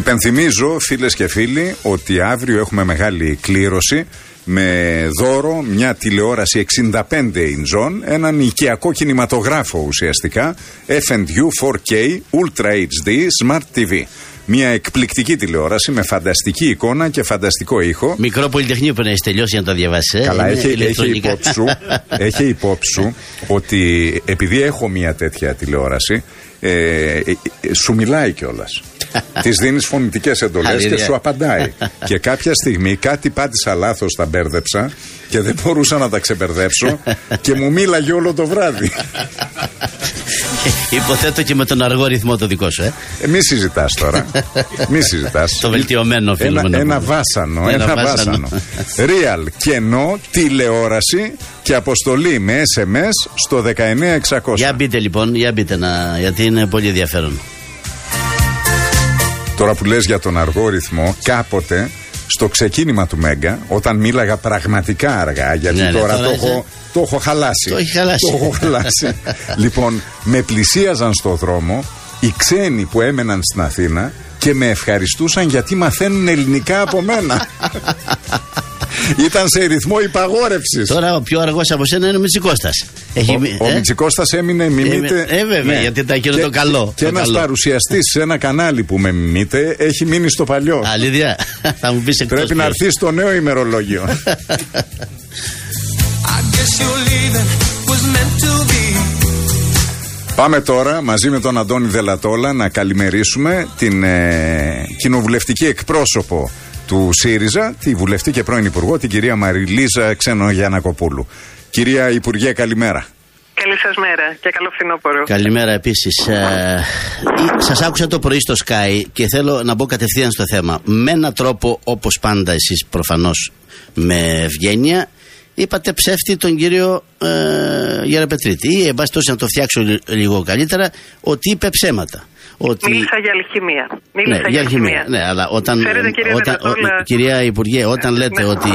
Υπενθυμίζω, φίλες και φίλοι, ότι αύριο έχουμε μεγάλη κλήρωση με δώρο μια τηλεόραση 65 inch, έναν οικιακό κινηματογράφο ουσιαστικά, F&U 4K Ultra HD Smart TV. Μια εκπληκτική τηλεόραση με φανταστική εικόνα και φανταστικό ήχο. Μικρό πολυτεχνείο που να έχει τελειώσει να το διαβάσει. Καλά, έχει υπόψη σου ότι επειδή έχω μια τέτοια τηλεόραση, σου μιλάει κιόλας. Της δίνεις φωνητικές εντολές και σου απαντάει. Και κάποια στιγμή κάτι πάτησα λάθος, τα μπέρδεψα και δεν μπορούσα να τα ξεμπερδέψω και μου μίλαγε όλο το βράδυ. Υποθέτω και με τον αργό ρυθμό το δικό σου, Μη συζητάς τώρα. Μη συζητάς. Το βελτιωμένο φίλο μου. Ένα βάσανο. Real, κενό, τηλεόραση και αποστολή με SMS στο 19600. Για μπείτε λοιπόν, γιατί είναι πολύ ενδιαφέρον. Τώρα που λες για τον αργό ρυθμό, κάποτε στο ξεκίνημα του Μέγκα, όταν μίλαγα πραγματικά αργά, γιατί τώρα το έχω χαλάσει. Το έχω χαλάσει. Λοιπόν, με πλησίαζαν στο δρόμο οι ξένοι που έμεναν στην Αθήνα και με ευχαριστούσαν γιατί μαθαίνουν ελληνικά από μένα. Ήταν σε ρυθμό υπαγόρευσης. Τώρα ο πιο αργός από σένα είναι ο Μητσικώστας. Ο Μητσικώστας έμεινε μιμείται. Βέβαια, ναι. Γιατί ήταν εκείνο το καλό. Και ένας παρουσιαστής σε ένα κανάλι που με μιμείται έχει μείνει στο παλιό. Αλήθεια. Θα μου πεις εκτός. Πρέπει να έρθει στο νέο ημερολόγιο. Πάμε τώρα μαζί με τον Αντώνη Δελατόλα να καλημερίσουμε την κοινοβουλευτική εκπρόσωπο του ΣΥΡΙΖΑ, τη βουλευτή και πρώην Υπουργό, την κυρία Μαριλίζα Ξενογιαννακοπούλου. Κυρία Υπουργέ, καλημέρα. Καλή σας μέρα και καλό φθινόπωρο. Καλημέρα επίσης. Σας άκουσα το πρωί στο Sky και θέλω να μπω κατευθείαν στο θέμα. Με έναν τρόπο, όπως πάντα εσείς προφανώς με ευγένεια, είπατε ψεύτη τον κύριο Γεραπετρίτη. Ή εν πάση τόση να το φτιάξω λίγο καλύτερα, ότι είπε ψέματα. Μίλησα για αλχημία. Για αλχημία. Ναι, αλλά κυρία Υπουργέ, όταν λέτε ότι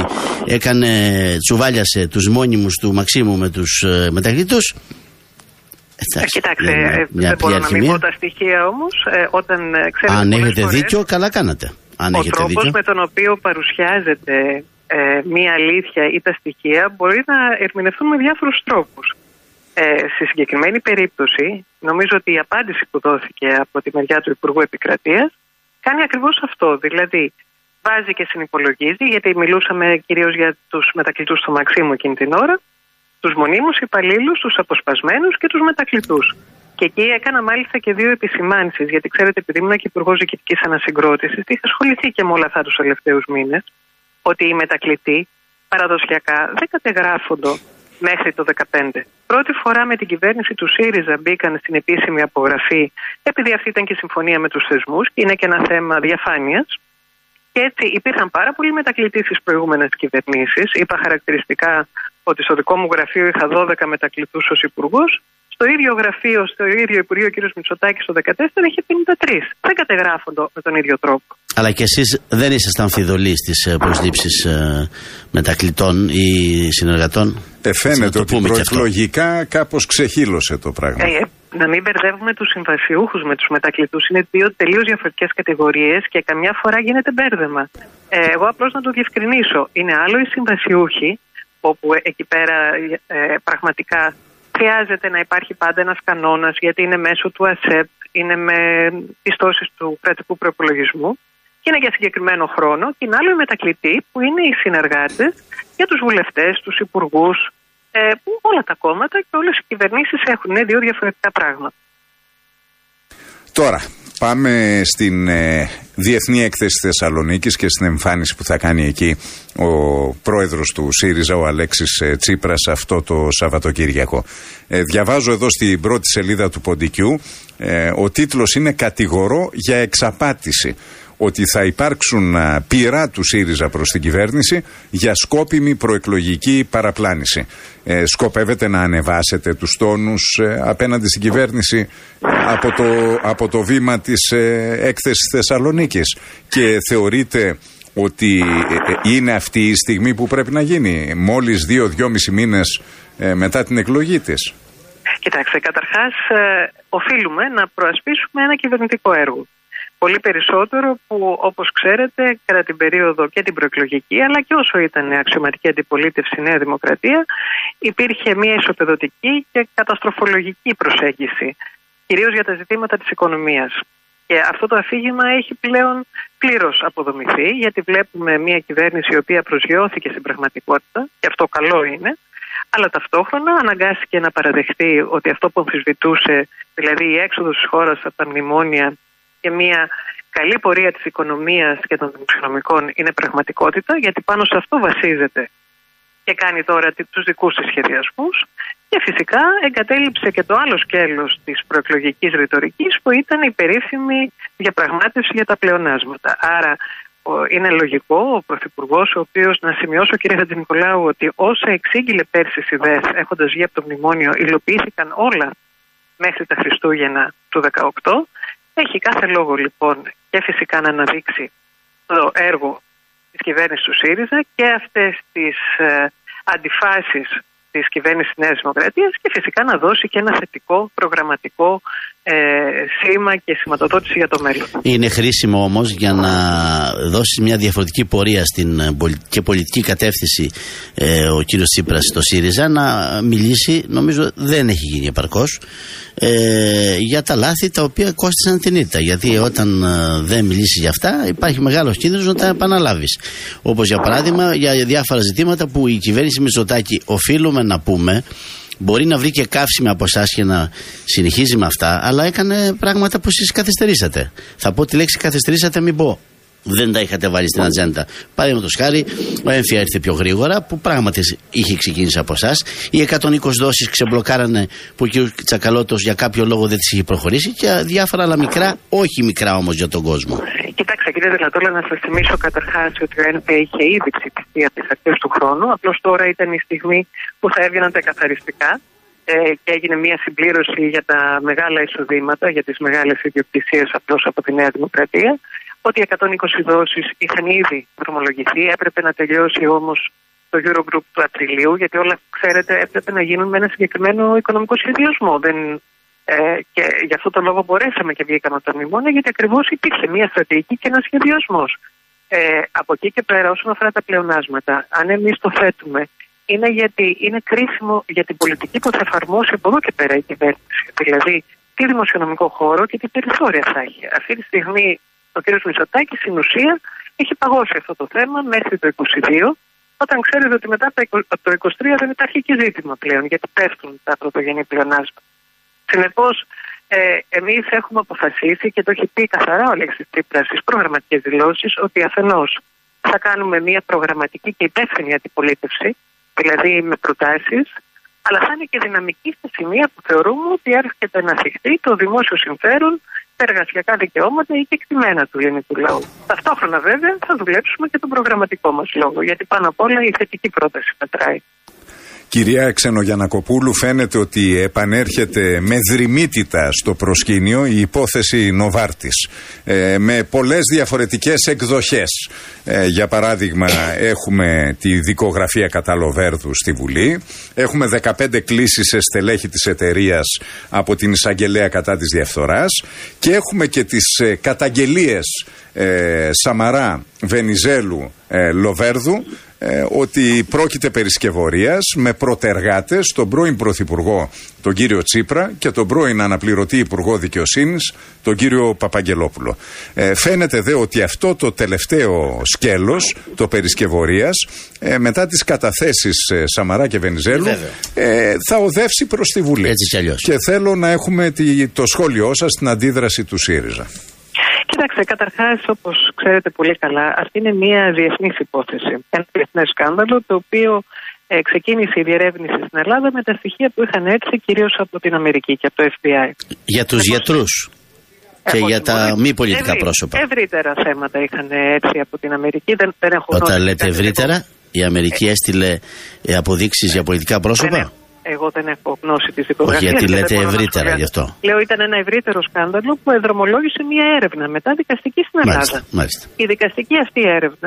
τσουβάλιασε τους μόνιμους του Μαξίμου με τους μετακλητούς. Κοιτάξτε, δεν μπορώ να μην πω τα στοιχεία όμως. Αν έχετε δίκιο, καλά κάνατε. Ο τρόπος με τον οποίο παρουσιάζεται μία αλήθεια ή τα στοιχεία μπορεί να ερμηνευτούν με διάφορους τρόπους. Στη συγκεκριμένη περίπτωση, νομίζω ότι η απάντηση που δόθηκε από τη μεριά του Υπουργού Επικρατείας κάνει ακριβώς αυτό. Δηλαδή, βάζει και συνυπολογίζει, γιατί μιλούσαμε κυρίως για τους μετακλητούς του Μαξίμου εκείνη την ώρα, τους μονίμους υπαλλήλους, τους αποσπασμένους και τους μετακλητούς. Και εκεί έκανα μάλιστα και δύο επισημάνσεις, γιατί ξέρετε, επειδή ήμουν και Υπουργός Διοικητικής Ανασυγκρότησης, είχα ασχοληθεί και με όλα αυτά τους τελευταίους μήνες, ότι οι μετακλητοί παραδοσιακά δεν κατεγράφονται μέχρι το 2015. Πρώτη φορά με την κυβέρνηση του ΣΥΡΙΖΑ μπήκαν στην επίσημη απογραφή, επειδή αυτή ήταν και συμφωνία με τους θεσμούς και είναι και ένα θέμα διαφάνειας. Και έτσι υπήρχαν πάρα πολλοί μετακλητοί στις προηγούμενες κυβερνήσεις. Είπα χαρακτηριστικά ότι στο δικό μου γραφείο είχα 12 μετακλητούς ως υπουργός. Στο ίδιο γραφείο, στο ίδιο Υπουργείο, ο κ. Μητσοτάκης το 2014 είχε 53. Δεν κατεγράφονται με τον ίδιο τρόπο. Αλλά και εσείς δεν ήσασταν φιδωλοί στις προσλήψεις μετακλητών ή συνεργατών. Φαίνεται ότι προεκλογικά κάπως ξεχύλωσε το πράγμα. Να μην μπερδεύουμε τους συμβασιούχους με τους μετακλητούς. Είναι δύο τελείως διαφορετικές κατηγορίες και καμιά φορά γίνεται μπέρδεμα. Εγώ απλώς να το διευκρινίσω. Είναι άλλο οι συμβασιούχοι, όπου εκεί πέρα πραγματικά χρειάζεται να υπάρχει πάντα ένας κανόνας, γιατί είναι μέσω του ΑΣΕΠ, είναι με πιστώσεις του κρατικού προϋπολογισμού και είναι για συγκεκριμένο χρόνο. Και είναι άλλο οι μετακλητοί, που είναι οι συνεργάτες για τους βουλευτές, τους υπουργούς, που όλα τα κόμματα και όλες οι κυβερνήσεις έχουν. Είναι δύο διαφορετικά πράγματα. Τώρα, πάμε στην Διεθνή Έκθεση Θεσσαλονίκης και στην εμφάνιση που θα κάνει εκεί ο πρόεδρος του ΣΥΡΙΖΑ, ο Αλέξης Τσίπρας, αυτό το Σαββατοκύριακο. Διαβάζω εδώ στην πρώτη σελίδα του Ποντικού, ο τίτλος είναι «Κατηγορώ για εξαπάτηση», ότι θα υπάρξουν πειρά του ΣΥΡΙΖΑ προς την κυβέρνηση για σκόπιμη προεκλογική παραπλάνηση. Σκοπεύετε να ανεβάσετε τους τόνους απέναντι στην κυβέρνηση από το βήμα της έκθεσης Θεσσαλονίκης και θεωρείτε ότι είναι αυτή η στιγμή που πρέπει να γίνει, μόλις 2-2,5 μήνες μετά την εκλογή της? Κοιτάξτε, καταρχάς οφείλουμε να προασπίσουμε ένα κυβερνητικό έργο. Πολύ περισσότερο που, όπως ξέρετε, κατά την περίοδο και την προεκλογική, αλλά και όσο ήταν αξιωματική αντιπολίτευση Νέα Δημοκρατία, υπήρχε μια ισοπεδωτική και καταστροφολογική προσέγγιση, κυρίως για τα ζητήματα της οικονομίας. Και αυτό το αφήγημα έχει πλέον πλήρως αποδομηθεί, γιατί βλέπουμε μια κυβέρνηση η οποία προσγειώθηκε στην πραγματικότητα, και αυτό καλό είναι, αλλά ταυτόχρονα αναγκάστηκε να παραδεχτεί ότι αυτό που αμφισβητούσε, δηλαδή η έξοδος της χώρας από τα μνημόνια και μια καλή πορεία της οικονομίας και των δημοσιονομικών, είναι πραγματικότητα, γιατί πάνω σε αυτό βασίζεται και κάνει τώρα τους δικούς της σχεδιασμούς, και φυσικά εγκατέλειψε και το άλλο σκέλος της προεκλογικής ρητορικής, που ήταν η περίφημη διαπραγμάτευση για τα πλεονάσματα. Άρα είναι λογικό ο Πρωθυπουργός, ο οποίος, να σημειώσω κύριε Χατζηνικολάου, ότι όσα εξήγηλε πέρσι η ΔΕΣ έχοντας βγει από το μνημόνιο υλοποιήθηκαν όλα μέχρι τα Χριστούγεννα του 2018, έχει κάθε λόγο λοιπόν και φυσικά να αναδείξει το έργο της κυβέρνησης του ΣΥΡΙΖΑ και αυτές τις αντιφάσεις της κυβέρνησης της Νέας Δημοκρατίας, και φυσικά να δώσει και ένα θετικό προγραμματικό σήμα και σηματοδότηση για το μέλλον. Είναι χρήσιμο όμως για να δώσει μια διαφορετική πορεία και πολιτική κατεύθυνση ο κύριος Τσίπρας στο ΣΥΡΙΖΑ, να μιλήσει, νομίζω δεν έχει γίνει επαρκώς, για τα λάθη τα οποία κόστησαν την ήττα. Γιατί όταν δεν μιλήσει για αυτά, υπάρχει μεγάλος κίνδυνος να τα επαναλάβεις. Όπως για παράδειγμα για διάφορα ζητήματα που η κυβέρνηση Μητσοτάκη, οφείλουμε να πούμε, μπορεί να βρει και καύσιμη από εσάς και να συνεχίζει με αυτά, αλλά έκανε πράγματα που εσείς καθυστερήσατε. Θα πω τη λέξη καθυστερήσατε, μην πω δεν τα είχατε βάλει στην ατζέντα. Παραδείγματος χάρη, ο έμφυα ήρθε πιο γρήγορα, που πράγματι είχε ξεκινήσει από εσάς. Οι 120 δόσεις ξεμπλοκάρανε, που ο κ. Τσακαλώτος για κάποιο λόγο δεν τις είχε προχωρήσει, και διάφορα άλλα μικρά, όχι μικρά όμως για τον κόσμο. Κοιτάξτε, κύριε Δελατόλα, να σας θυμίσω καταρχάς ότι ο ΕΝΠ είχε ήδη ψηφιστεί από τις αρχές του χρόνου. Απλώς τώρα ήταν η στιγμή που θα έβγαιναν τα καθαριστικά και έγινε μια συμπλήρωση για τα μεγάλα εισοδήματα, για τις μεγάλες ιδιοκτησίες απλώς από τη Νέα Δημοκρατία. Ότι 120 δόσεις είχαν ήδη δρομολογηθεί, έπρεπε να τελειώσει όμως το Eurogroup του Απριλίου, γιατί όλα, ξέρετε, έπρεπε να γίνουν με ένα συγκεκριμένο οικονομικό σχεδιασμό. Και γι' αυτό το λόγο μπορέσαμε και βγήκαμε από τα μνημόνια, γιατί ακριβώς υπήρχε μια στρατηγική και ένα σχεδιασμός. Από εκεί και πέρα, όσον αφορά τα πλεονάσματα, αν εμείς το θέτουμε, είναι γιατί είναι κρίσιμο για την πολιτική που θα εφαρμόσει από εδώ και πέρα η κυβέρνηση. Δηλαδή, τι δημοσιονομικό χώρο και τι περιθώρια θα έχει. Αυτή τη στιγμή ο κ. Μητσοτάκης στην ουσία έχει παγώσει αυτό το θέμα μέχρι το 2022, όταν ξέρετε ότι μετά από το 2023 δεν υπάρχει και ζήτημα πλέον, γιατί πέφτουν τα πρωτογενή πλεονάσματα. Συνεπώς, εμείς έχουμε αποφασίσει, και το έχει πει καθαρά ο Αλέξης Τσίπρας στις προγραμματικές δηλώσεις, ότι αφενός θα κάνουμε μια προγραμματική και υπεύθυνη αντιπολίτευση, δηλαδή με προτάσεις, αλλά θα είναι και δυναμική στα σημεία που θεωρούμε ότι έρχεται να θυχτεί το δημόσιο συμφέρον, τα εργασιακά δικαιώματα ή και εκτιμένα του ελληνικού λαού. Ταυτόχρονα, βέβαια, θα δουλέψουμε και τον προγραμματικό μας λόγο, γιατί πάνω απ' όλα η θετική πρόταση μετράει. Κυρία Ξενογιαννακοπούλου, φαίνεται ότι επανέρχεται με δρυμύτητα στο προσκήνιο η υπόθεση Νοβάρτης, με πολλές διαφορετικές εκδοχές. Για παράδειγμα, έχουμε τη δικογραφία κατά Λοβέρδου στη Βουλή, έχουμε 15 κλήσεις σε στελέχη της εταιρείας από την εισαγγελέα κατά της διαφθοράς, και έχουμε και τις καταγγελίες Σαμαρά, Βενιζέλου, Λοβέρδου, ότι πρόκειται περί σκευωρίας με πρωτεργάτες τον πρώην Πρωθυπουργό τον κύριο Τσίπρα και τον πρώην αναπληρωτή Υπουργό Δικαιοσύνης τον κύριο Παπαγγελόπουλο. Φαίνεται δε ότι αυτό το τελευταίο σκέλος, το περί σκευωρίας, μετά τις καταθέσεις Σαμαρά και Βενιζέλου, θα οδεύσει προς τη Βουλή. Έτσι και θέλω να έχουμε το σχόλιο σας στην αντίδραση του ΣΥΡΙΖΑ. Κοιτάξτε, καταρχάς, όπως ξέρετε πολύ καλά, αυτή είναι μια διεθνής υπόθεση. Ένα διεθνές σκάνδαλο, το οποίο ξεκίνησε η διερεύνηση στην Ελλάδα με τα στοιχεία που είχαν έρθει κυρίως από την Αμερική και από το FBI. Για τους γιατρούς και για τα μη πολιτικά πρόσωπα. Ευρύτερα θέματα είχαν έρθει από την Αμερική. Δεν έχω Όταν λέτε ευρύτερα, η Αμερική έστειλε αποδείξεις για πολιτικά πρόσωπα. Εγώ δεν έχω γνώση της δικογραφίας. Όχι, γιατί λέτε ευρύτερα γι' αυτό. Λέω, ήταν ένα ευρύτερο σκάνδαλο που εδρομολόγησε μια έρευνα μετά δικαστική στην Ελλάδα. Μάλιστα. Η δικαστική αυτή έρευνα,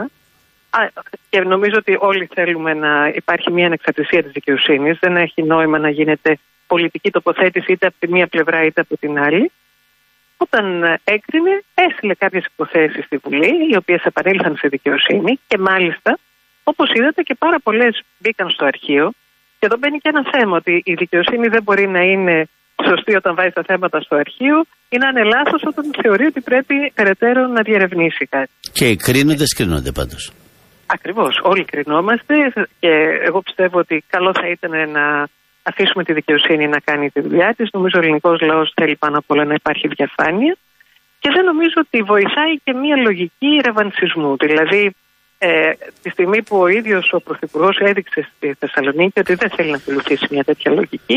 και νομίζω ότι όλοι θέλουμε να υπάρχει μια ανεξαρτησία της δικαιοσύνης, δεν έχει νόημα να γίνεται πολιτική τοποθέτηση είτε από τη μία πλευρά είτε από την άλλη, Όταν έκρινε, έστειλε κάποιες υποθέσεις στη Βουλή, οι οποίες επανήλθαν σε δικαιοσύνη και μάλιστα, όπως είδατε, και πάρα πολλές μπήκαν στο αρχείο. Και εδώ μπαίνει και ένα θέμα, ότι η δικαιοσύνη δεν μπορεί να είναι σωστή όταν βάζει τα θέματα στο αρχείο ή να είναι λάθος όταν θεωρεί ότι πρέπει περαιτέρω να διερευνήσει κάτι. Και οι κρίνοντες κρίνονται πάντως. Ακριβώς, όλοι κρινόμαστε και εγώ πιστεύω ότι καλό θα ήταν να αφήσουμε τη δικαιοσύνη να κάνει τη δουλειά της. Νομίζω ο ελληνικός λαός θέλει πάνω απ' όλα να υπάρχει διαφάνεια και δεν νομίζω ότι βοηθάει και μια λογική ρεβανσισμού. Δηλαδή, τη στιγμή που ο ίδιος ο Πρωθυπουργός έδειξε στη Θεσσαλονίκη ότι δεν θέλει να ακολουθήσει μια τέτοια λογική,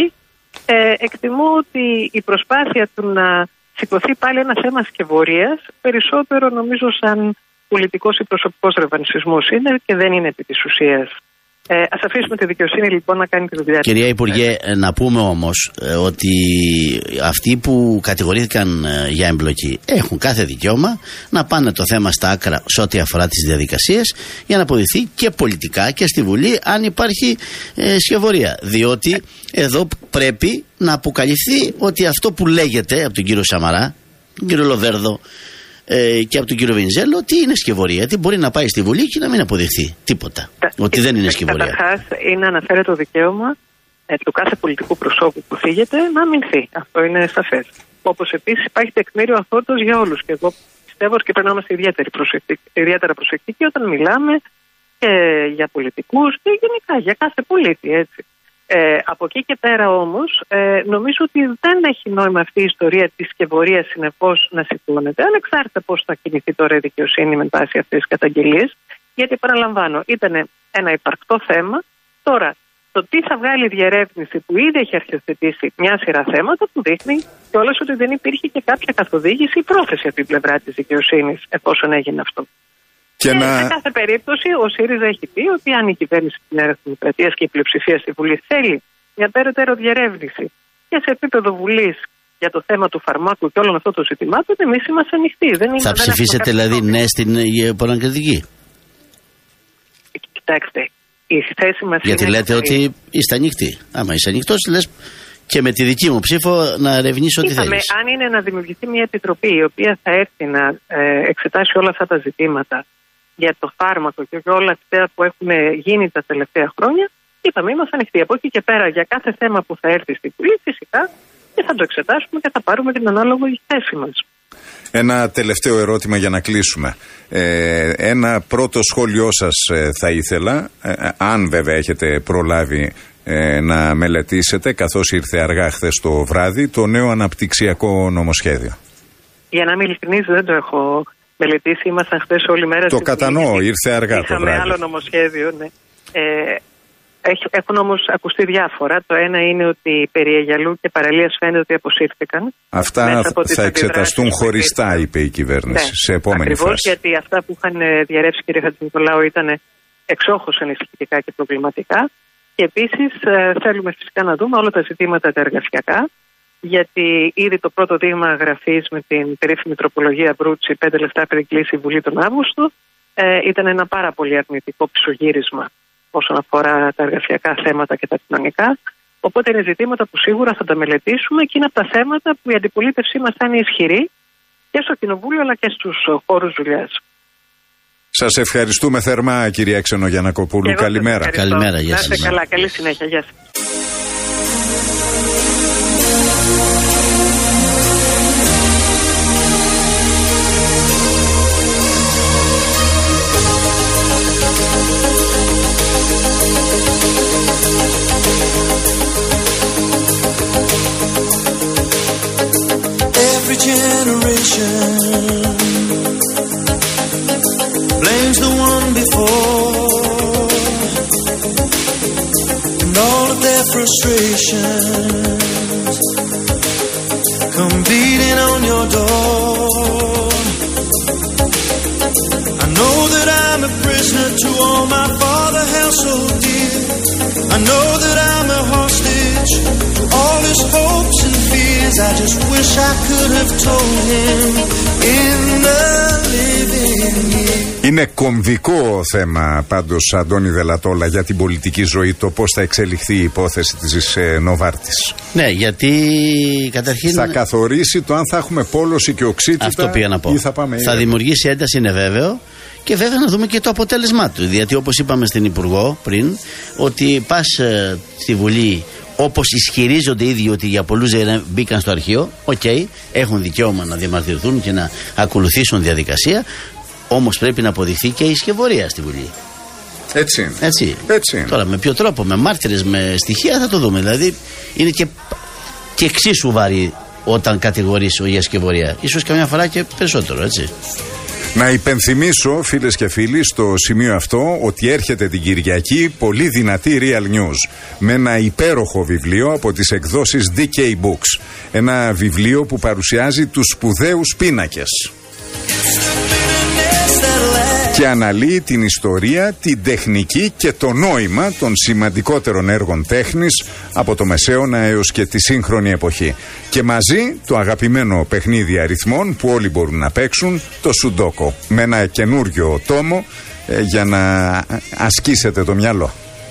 εκτιμώ ότι η προσπάθεια του να σηκωθεί πάλι ένα θέμα σκευωρίας, περισσότερο νομίζω σαν πολιτικός ή προσωπικός ρεβανσισμός είναι και δεν είναι επί της ουσίας. Ας αφήσουμε τη δικαιοσύνη λοιπόν να κάνει τη δουλειά της. Κυρία Υπουργέ, να πούμε όμως ότι αυτοί που κατηγορήθηκαν για εμπλοκή έχουν κάθε δικαίωμα να πάνε το θέμα στα άκρα σε ό,τι αφορά τις διαδικασίες για να αποδειχθεί και πολιτικά και στη Βουλή αν υπάρχει σκευωρία. Διότι εδώ πρέπει να αποκαλυφθεί ότι αυτό που λέγεται από τον κύριο Σαμαρά, τον κύριο Λοβέρδο και από τον κύριο Βενιζέλο, ότι είναι σκευωρία. Τι μπορεί να πάει στη Βουλή και να μην αποδειχθεί τίποτα. Ότι δεν είναι σκευωρία. Καταρχάς, είναι να αναφέρει το δικαίωμα του κάθε πολιτικού προσώπου που θίγεται να αμυνθεί. Αυτό είναι σαφές. Όπως επίσης υπάρχει τεκμήριο αθώωτος για όλους. Και εγώ πιστεύω και πρέπει να είμαστε ιδιαίτερα προσεκτικοί όταν μιλάμε και για πολιτικούς και γενικά για κάθε πολίτη. Έτσι. Από εκεί και πέρα όμως, νομίζω ότι δεν έχει νόημα αυτή η ιστορία της σκευωρίας συνεπώς να σηκώνεται, ανεξάρτητα πώς θα κινηθεί τώρα η δικαιοσύνη με βάση αυτές τις καταγγελίες, γιατί παραλαμβάνω, ήταν ένα υπαρκτό θέμα. Τώρα, το τι θα βγάλει η διερεύνηση που ήδη έχει αρχιοθετήσει μια σειρά θέματα που δείχνει κιόλας ότι δεν υπήρχε και κάποια καθοδήγηση ή πρόθεση από την πλευρά της δικαιοσύνης εφόσον έγινε αυτό. Και σε κάθε περίπτωση ο ΣΥΡΙΖΑ έχει πει ότι αν η κυβέρνηση της Νέας Δημοκρατίας και η πλειοψηφία στη Βουλή θέλει μια περαιτέρω διερεύνηση και σε επίπεδο Βουλής για το θέμα του φαρμάκου και όλων αυτών των ζητημάτων, εμείς είμαστε ανοιχτοί. Θα ψηφίσετε δηλαδή ναι στην επανακριτική? Κοιτάξτε, η θέση μας γιατί είναι λέτε ότι είστε ανοιχτοί. Άμα είσαι ανοιχτός, λες και με τη δική μου ψήφο να ερευνήσω ό,τι θέλεις. Αν είναι να δημιουργηθεί μια επιτροπή η οποία θα έρθει να εξετάσει όλα αυτά τα ζητήματα για το φάρμακο και όλα αυτά που έχουν γίνει τα τελευταία χρόνια, είπαμε είμαστε ανοιχτοί. Από εκεί και πέρα για κάθε θέμα που θα έρθει στην Βουλή, φυσικά και θα το εξετάσουμε και θα πάρουμε την ανάλογη θέση μας. Ένα τελευταίο ερώτημα για να κλείσουμε. Ένα πρώτο σχόλιο σας θα ήθελα, αν βέβαια έχετε προλάβει να μελετήσετε, καθώς ήρθε αργά χθες το βράδυ, το νέο αναπτυξιακό νομοσχέδιο. Για να είμαι ειλικρινής, δεν το έχω μελετήσει. Ήμασταν χθες όλη μέρα. Το κατανοώ, ήρθε αργά το βράδυ. Είχαμε άλλο νομοσχέδιο, ναι. Έχουν όμως ακουστεί διάφορα. Το ένα είναι ότι περί Αιγιαλού και παραλίας φαίνεται ότι αποσύρθηκαν. Αυτά θα εξεταστούν χωριστά, είπε η κυβέρνηση, σε επόμενη φάση. Ακριβώς, γιατί αυτά που είχαν διαρρεύσει, κύριε Χατζηνικολάου, ήταν εξόχως ανησυχητικά και προβληματικά. Και επίσης θέλουμε φυσικά να δούμε όλα τα ζητήματα τα εργασιακά, γιατί ήδη το πρώτο δείγμα γραφής με την περίφημη τροπολογία Μπρούτσι 5 λεπτά πριν κλείσει η Βουλή τον Αύγουστο ήταν ένα πάρα πολύ αρνητικό πισωγύρισμα όσον αφορά τα εργασιακά θέματα και τα κοινωνικά. Οπότε είναι ζητήματα που σίγουρα θα τα μελετήσουμε και είναι από τα θέματα που η αντιπολίτευσή μας θα είναι ισχυρή και στο Κοινοβούλιο αλλά και στους χώρους δουλειάς. Σας ευχαριστούμε θερμά, κυρία Ξενογιαννακοπούλου. Καλημέρα. Καλημέρα, γεια σας. Να είστε καλά, καλή συνέχεια. Γεια σας. Every generation blames the one before, and all of their frustrations come beating on your door. I know that I'm a prisoner to all my father held so dear. I know that I'm a hostage to all his hopes and fears. I just wish I could have told him in the living Είναι κομβικό θέμα πάντως, Αντώνη Δελατόλα, για την πολιτική ζωή, το πώς θα εξελιχθεί η υπόθεση της Νοβάρτης. Ναι, γιατί καταρχήν θα καθορίσει το αν θα έχουμε πόλωση και οξύτητα. Αυτό πήγα να πω. Ή θα δημιουργήσει ένταση, είναι βέβαιο. Και βέβαια να δούμε και το αποτέλεσμά του. Γιατί όπως είπαμε στην Υπουργό πριν, ότι πας στη Βουλή όπως ισχυρίζονται οι ίδιοι ότι για πολλούς μπήκαν στο αρχείο, έχουν δικαίωμα να διαμαρτυρηθούν και να ακολουθήσουν διαδικασία, όμως πρέπει να αποδειχθεί και η ισχυβορία στη Βουλή. Έτσι. Τώρα με ποιο τρόπο, με μάρτυρες, με στοιχεία, θα το δούμε. Δηλαδή είναι και εξίσου βαρύ όταν κατηγορείς για σκευωρία. Ίσως καμιά φορά και περισσότερο, έτσι. Να υπενθυμίσω, φίλες και φίλοι, στο σημείο αυτό ότι έρχεται την Κυριακή πολύ δυνατή Real News με ένα υπέροχο βιβλίο από τις εκδόσεις DK Books. Ένα βιβλίο που παρουσιάζει τους σπουδαίους πίνακες και αναλύει την ιστορία, την τεχνική και το νόημα των σημαντικότερων έργων τέχνης από το Μεσαίωνα έως και τη σύγχρονη εποχή. Και μαζί το αγαπημένο παιχνίδι αριθμών που όλοι μπορούν να παίξουν, το Σουντόκο, με ένα καινούριο τόμο για να ασκήσετε το μυαλό.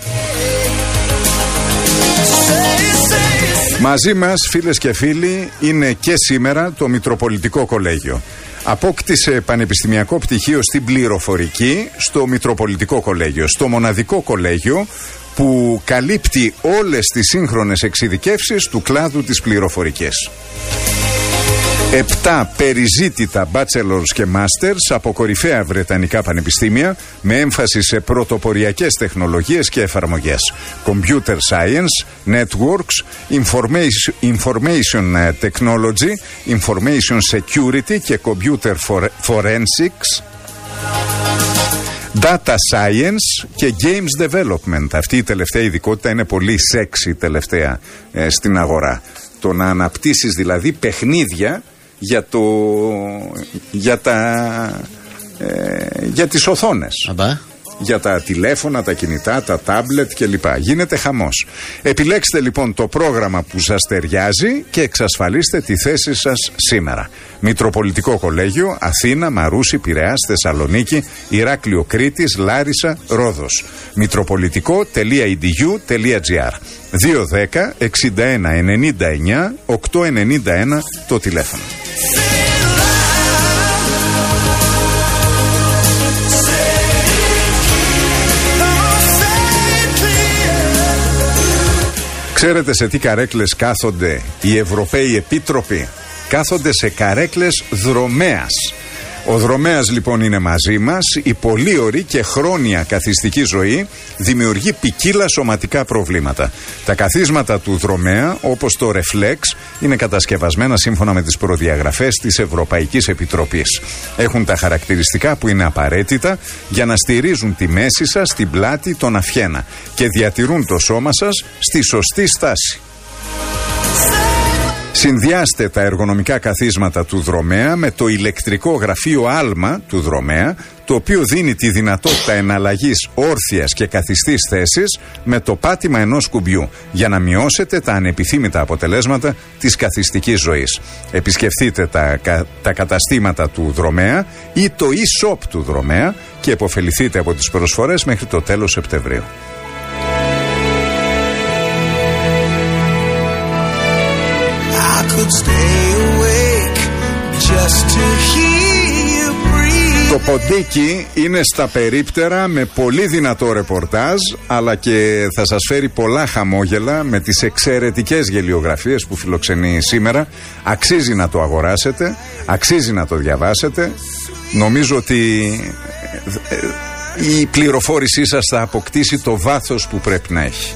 Μαζί μας, φίλες και φίλοι, είναι και σήμερα το Μητροπολιτικό Κολέγιο. Απόκτησε πανεπιστημιακό πτυχίο στην πληροφορική στο Μητροπολιτικό Κολέγιο, στο μοναδικό κολέγιο που καλύπτει όλες τις σύγχρονες εξειδικεύσεις του κλάδου της πληροφορικής. 7 περιζήτητα bachelors και masters από κορυφαία βρετανικά πανεπιστήμια με έμφαση σε πρωτοποριακές τεχνολογίες και εφαρμογές. Computer Science, Networks, Information Technology, Information Security και Computer Forensics, Data Science και Games Development. Αυτή η τελευταία ειδικότητα είναι πολύ sexy τελευταία στην αγορά. Το να αναπτύσσεις δηλαδή παιχνίδια για τις οθόνες. Για τα τηλέφωνα, τα κινητά, τα τάμπλετ κλπ. Γίνεται χαμός. Επιλέξτε λοιπόν το πρόγραμμα που σας ταιριάζει και εξασφαλίστε τη θέση σας σήμερα. Μητροπολιτικό Κολέγιο, Αθήνα, Μαρούσι, Πειραιάς, Θεσσαλονίκη, Ηράκλειο, Κρήτης, Λάρισα, Ρόδος. Μητροπολιτικό.edu.gr 210 61 99 891 το τηλέφωνο. Ξέρετε σε τι καρέκλες κάθονται οι Ευρωπαίοι Επίτροποι? Κάθονται σε καρέκλες Δρομέας. Ο Δρομέας λοιπόν είναι μαζί μας. Η πολύ ωρή και χρόνια καθιστική ζωή δημιουργεί ποικίλα σωματικά προβλήματα. Τα καθίσματα του Δρομέα, όπως το Reflex, είναι κατασκευασμένα σύμφωνα με τις προδιαγραφές της Ευρωπαϊκής Επιτροπής. Έχουν τα χαρακτηριστικά που είναι απαραίτητα για να στηρίζουν τη μέση σας, την πλάτη, τον αφιένα και διατηρούν το σώμα σας στη σωστή στάση. Συνδυάστε τα εργονομικά καθίσματα του Δρομέα με το ηλεκτρικό γραφείο Άλμα του Δρομέα, το οποίο δίνει τη δυνατότητα εναλλαγής όρθιας και καθιστής θέσης με το πάτημα ενός κουμπιού για να μειώσετε τα ανεπιθύμητα αποτελέσματα της καθιστικής ζωής. Επισκεφτείτε τα καταστήματα του Δρομέα ή το e-shop του Δρομέα και επωφεληθείτε από τις προσφορές μέχρι το τέλος Σεπτεμβρίου. Το ποντίκι είναι στα περίπτερα με πολύ δυνατό ρεπορτάζ, αλλά και θα σας φέρει πολλά χαμόγελα με τις εξαιρετικές γελιογραφίες που φιλοξενεί σήμερα. Αξίζει να το αγοράσετε, αξίζει να το διαβάσετε. Νομίζω ότι η πληροφόρησή σας θα αποκτήσει το βάθος που πρέπει να έχει.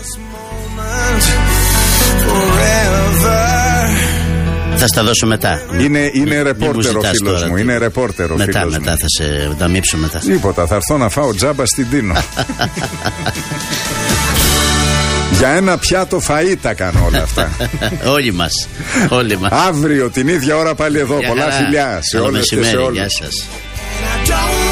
Θα στα δώσω μετά. Είναι ρεπόρτερο φίλος μου. Είναι ρεπόρτερο φίλος μου. Μετά θα σε δαμείψω μετά. Τίποτα, θα έρθω να φάω τζάμπα στην Τίνο. Για ένα πιάτο φαΐ τα κάνω όλα αυτά. Όλοι μας. Αύριο την ίδια ώρα πάλι εδώ. Πολλά φιλιά σε όλες και σε όλους. Γεια σας.